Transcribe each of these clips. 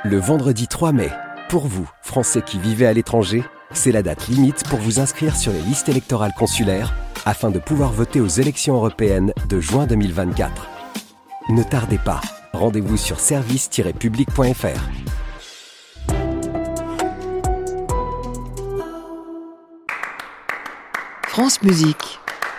Le vendredi 3 mai, pour vous, Français qui vivez à l'étranger, c'est la date limite pour vous inscrire sur les listes électorales consulaires afin de pouvoir voter aux élections européennes de juin 2024. Ne tardez pas, rendez-vous sur service-public.fr. France Musique.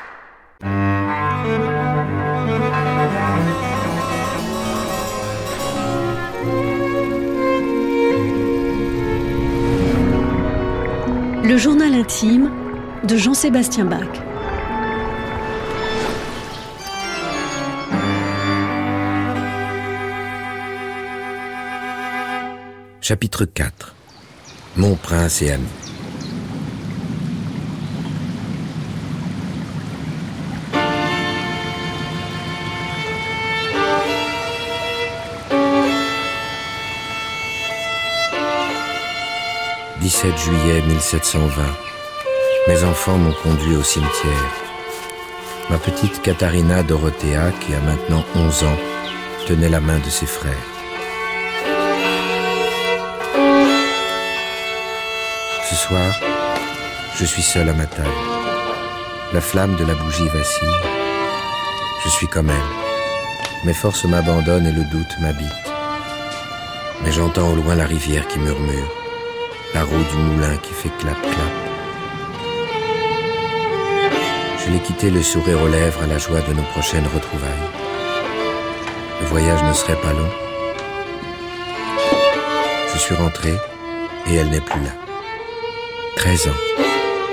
Le journal intime de Jean-Sébastien Bach. Chapitre 4. Mon prince et ami. « 17 juillet 1720. Mes enfants m'ont conduit au cimetière. Ma petite Katharina Dorothea, qui a maintenant 11 ans, tenait la main de ses frères. Ce soir, je suis seul à ma table. La flamme de la bougie vacille. Je suis comme elle. Mes forces m'abandonnent et le doute m'habite. Mais j'entends au loin la rivière qui murmure, la roue du moulin qui fait clap-clap. Je l'ai quitté le sourire aux lèvres à la joie de nos prochaines retrouvailles. Le voyage ne serait pas long. Je suis rentré et elle n'est plus là. 13 ans.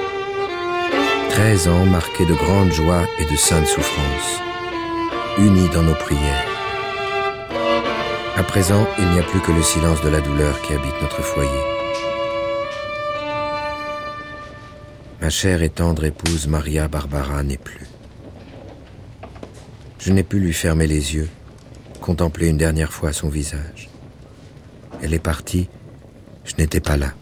13 ans marqués de grande joie et de sainte souffrance, unis dans nos prières. À présent, il n'y a plus que le silence de la douleur qui habite notre foyer. Ma chère et tendre épouse Maria Barbara n'est plus. Je n'ai pu lui fermer les yeux, contempler une dernière fois son visage. Elle est partie, je n'étais pas là.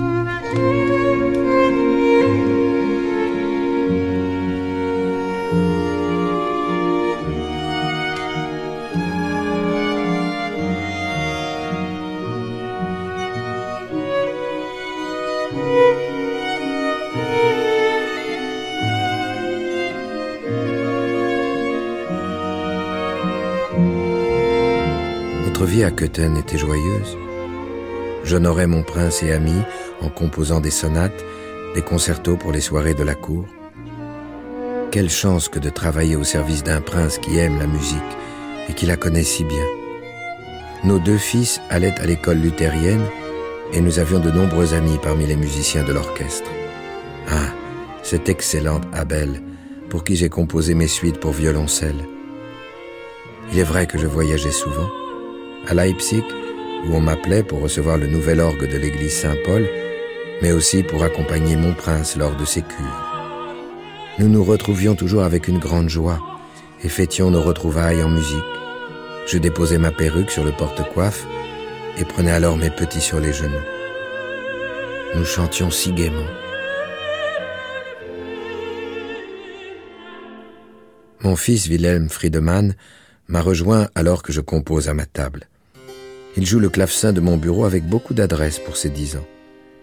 Notre vie à Köthen était joyeuse. J'honorais mon prince et ami en composant des sonates, des concertos pour les soirées de la cour. Quelle chance que de travailler au service d'un prince qui aime la musique et qui la connaît si bien. Nos 2 fils allaient à l'école luthérienne et nous avions de nombreux amis parmi les musiciens de l'orchestre. Ah, cet excellent Abel, pour qui j'ai composé mes suites pour violoncelle. Il est vrai que je voyageais souvent. À Leipzig, où on m'appelait pour recevoir le nouvel orgue de l'église Saint-Paul, mais aussi pour accompagner mon prince lors de ses cures. Nous nous retrouvions toujours avec une grande joie et fêtions nos retrouvailles en musique. Je déposais ma perruque sur le porte-coiffe et prenais alors mes petits sur les genoux. Nous chantions si gaiement. Mon fils Wilhelm Friedemann m'a rejoint alors que je compose à ma table. Il joue le clavecin de mon bureau avec beaucoup d'adresse pour ses 10 ans.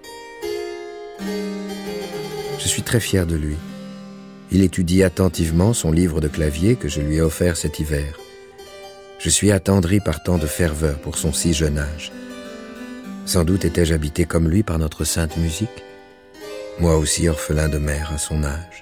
Je suis très fier de lui. Il étudie attentivement son livre de clavier que je lui ai offert cet hiver. Je suis attendri par tant de ferveur pour son si jeune âge. Sans doute étais-je habité comme lui par notre sainte musique, moi aussi orphelin de mère à son âge.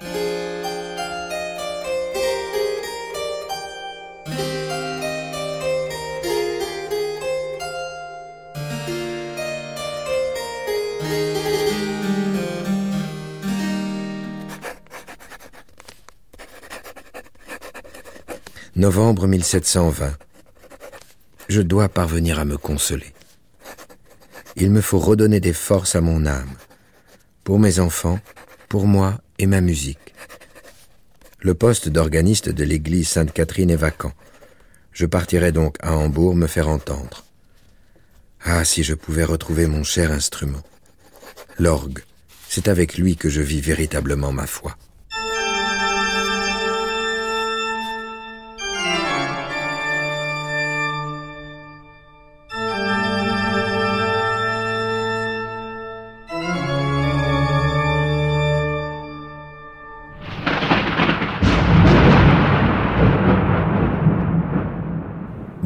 Novembre 1720. Je dois parvenir à me consoler. Il me faut redonner des forces à mon âme, pour mes enfants, pour moi et ma musique. Le poste d'organiste de l'église Sainte-Catherine est vacant. Je partirai donc à Hambourg me faire entendre. Ah, si je pouvais retrouver mon cher instrument. L'orgue, c'est avec lui que je vis véritablement ma foi.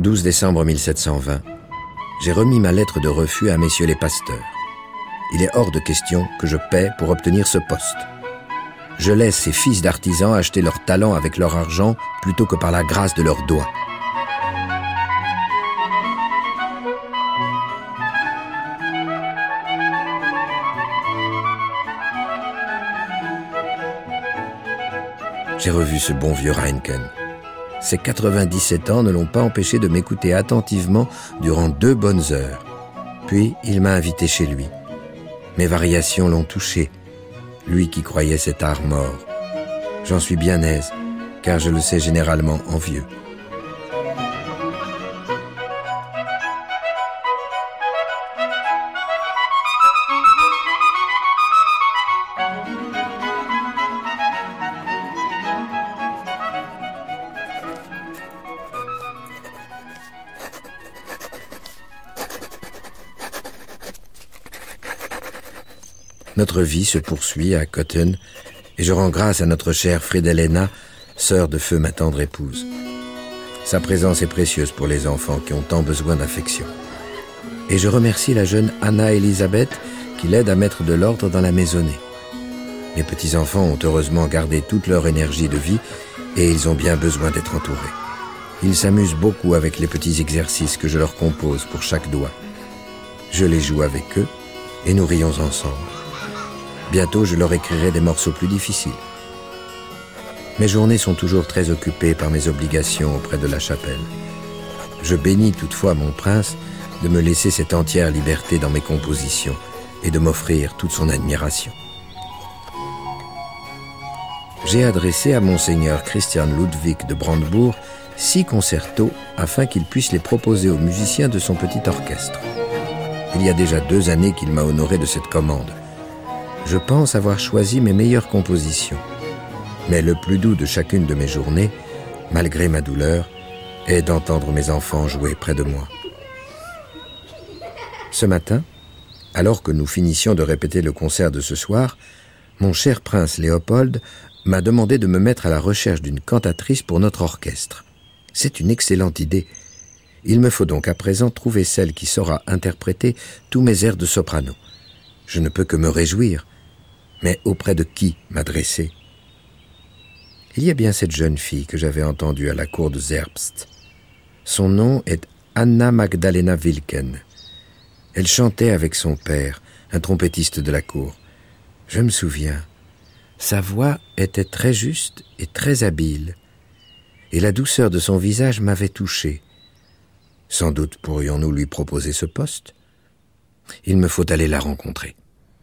12 décembre 1720. J'ai remis ma lettre de refus à messieurs les pasteurs. Il est hors de question que je paie pour obtenir ce poste. Je laisse ces fils d'artisans acheter leur talent avec leur argent plutôt que par la grâce de leurs doigts. J'ai revu ce bon vieux Reinken. Ses 97 ans ne l'ont pas empêché de m'écouter attentivement durant 2 bonnes heures. Puis, il m'a invité chez lui. Mes variations l'ont touché, lui qui croyait cet art mort. J'en suis bien aise, car je le sais généralement envieux. Notre vie se poursuit à Cotton et je rends grâce à notre chère Friedelena, sœur de feu ma tendre épouse. Sa présence est précieuse pour les enfants qui ont tant besoin d'affection. Et je remercie la jeune Anna Elisabeth qui l'aide à mettre de l'ordre dans la maisonnée. Mes petits-enfants ont heureusement gardé toute leur énergie de vie et ils ont bien besoin d'être entourés. Ils s'amusent beaucoup avec les petits exercices que je leur compose pour chaque doigt. Je les joue avec eux et nous rions ensemble. Bientôt, je leur écrirai des morceaux plus difficiles. Mes journées sont toujours très occupées par mes obligations auprès de la chapelle. Je bénis toutefois mon prince de me laisser cette entière liberté dans mes compositions et de m'offrir toute son admiration. J'ai adressé à Monseigneur Christian Ludwig de Brandebourg 6 concertos afin qu'il puisse les proposer aux musiciens de son petit orchestre. Il y a déjà 2 années qu'il m'a honoré de cette commande. Je pense avoir choisi mes meilleures compositions. Mais le plus doux de chacune de mes journées, malgré ma douleur, est d'entendre mes enfants jouer près de moi. Ce matin, alors que nous finissions de répéter le concert de ce soir, mon cher prince Léopold m'a demandé de me mettre à la recherche d'une cantatrice pour notre orchestre. C'est une excellente idée. Il me faut donc à présent trouver celle qui saura interpréter tous mes airs de soprano. Je ne peux que me réjouir. Mais auprès de qui m'adresser? Il y a bien cette jeune fille que j'avais entendue à la cour de Zerbst. Son nom est Anna Magdalena Wilken. Elle chantait avec son père, un trompettiste de la cour. Je me souviens, sa voix était très juste et très habile, et la douceur de son visage m'avait touché. Sans doute pourrions-nous lui proposer ce poste. Il me faut aller la rencontrer.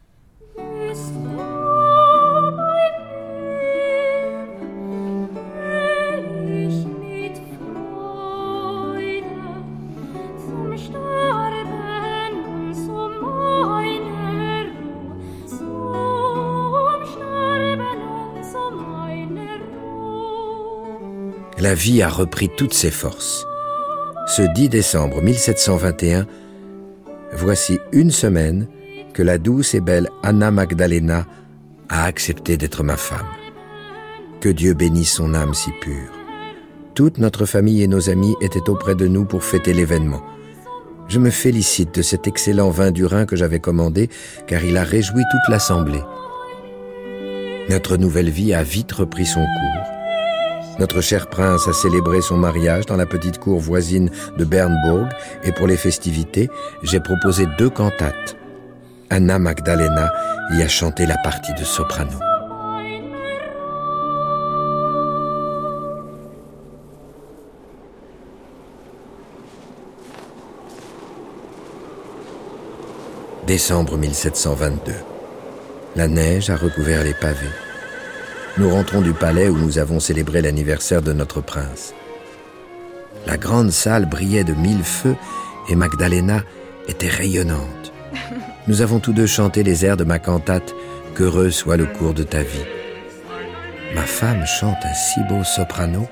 La vie a repris toutes ses forces. Ce 10 décembre 1721, voici 1 semaine que la douce et belle Anna Magdalena a accepté d'être ma femme. Que Dieu bénisse son âme si pure. Toute notre famille et nos amis étaient auprès de nous pour fêter l'événement. Je me félicite de cet excellent vin du Rhin que j'avais commandé, car il a réjoui toute l'assemblée. Notre nouvelle vie a vite repris son cours. Notre cher prince a célébré son mariage dans la petite cour voisine de Bernburg et pour les festivités, j'ai proposé 2 cantates. Anna Magdalena y a chanté la partie de soprano. Décembre 1722. La neige a recouvert les pavés. Nous rentrons du palais où nous avons célébré l'anniversaire de notre prince. La grande salle brillait de 1000 feux et Magdalena était rayonnante. Nous avons tous 2 chanté les airs de ma cantate « Qu'heureux soit le cours de ta vie ». Ma femme chante un si beau soprano.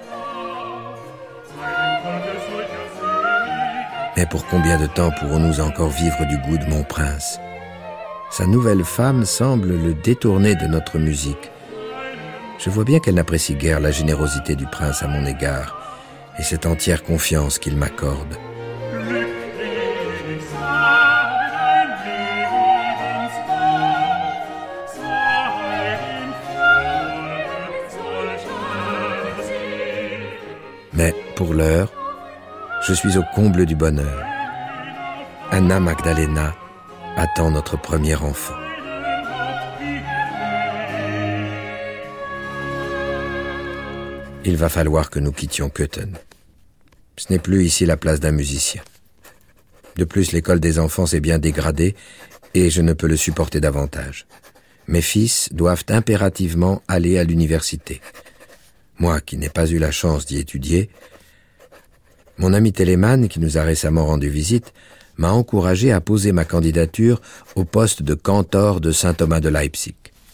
Mais pour combien de temps pourrons-nous encore vivre du goût de mon prince? Sa nouvelle femme semble le détourner de notre musique. Je vois bien qu'elle n'apprécie guère la générosité du prince à mon égard, et cette entière confiance qu'il m'accorde. Mais pour l'heure, je suis au comble du bonheur. Anna Magdalena attend notre premier enfant. Il va falloir que nous quittions Köthen. Ce n'est plus ici la place d'un musicien. De plus, l'école des enfants s'est bien dégradée et je ne peux le supporter davantage. Mes fils doivent impérativement aller à l'université. Moi, qui n'ai pas eu la chance d'y étudier, mon ami Telemann, qui nous a récemment rendu visite, m'a encouragé à poser ma candidature au poste de cantor de Saint Thomas de Leipzig.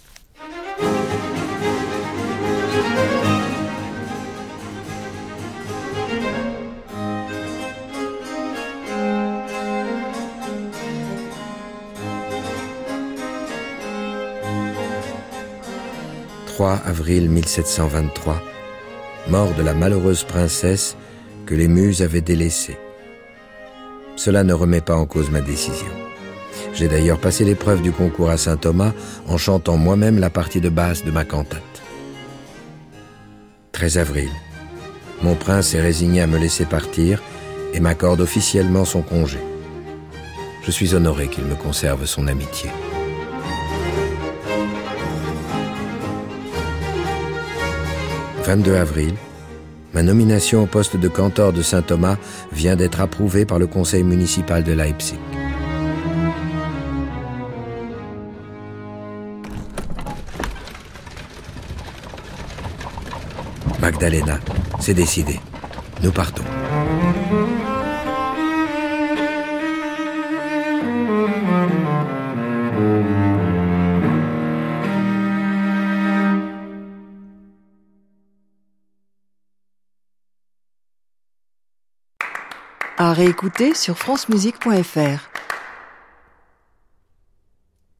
« 3 avril 1723, mort de la malheureuse princesse que les muses avaient délaissée. Cela ne remet pas en cause ma décision. J'ai d'ailleurs passé l'épreuve du concours à Saint-Thomas en chantant moi-même la partie de basse de ma cantate. 13 avril, mon prince est résigné à me laisser partir et m'accorde officiellement son congé. Je suis honoré qu'il me conserve son amitié. 22 avril, ma nomination au poste de cantor de Saint-Thomas vient d'être approuvée par le conseil municipal de Leipzig. Magdalena, c'est décidé. Nous partons. À réécouter sur francemusique.fr.